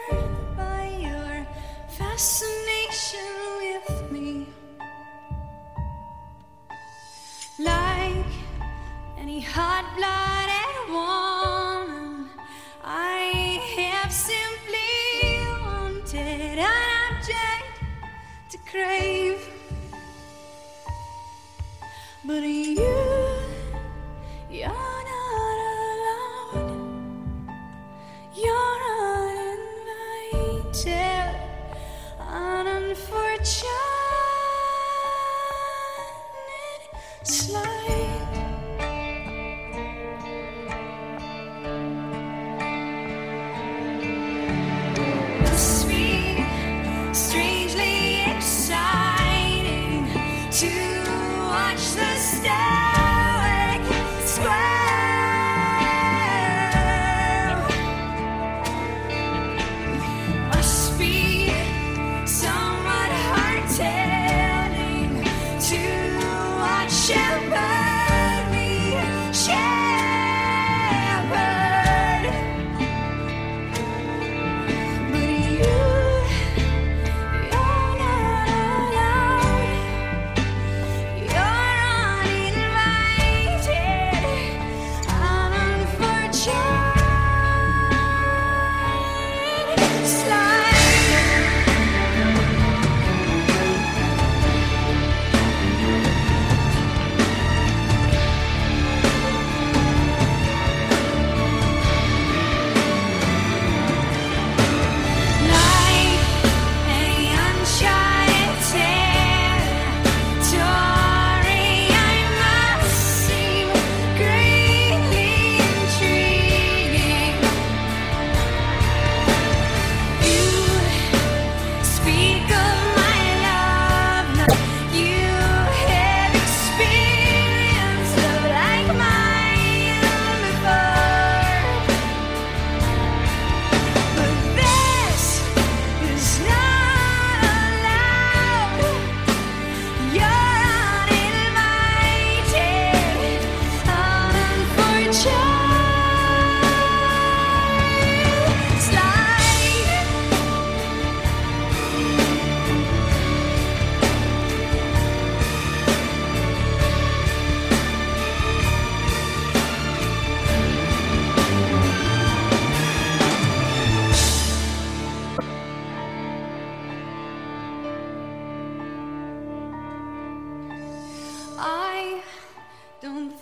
by your fascination with me. Like any hot-blooded woman, I have simply wanted an object to crave. But you're not allowed. You're uninvited, an unfortunate slide. Must be strangely exciting to watch the stoic square. Must be somewhat heart-telling to watch shepherd me shepherd. But you're not allowed. You're uninvited, an unfortunate slide. Like any uncharted territory, I must seem greatly intriguing. You speak of my love, you have experienced love like mine before. But this is not allowed. You're uninvited, an unfortunate slide. I don't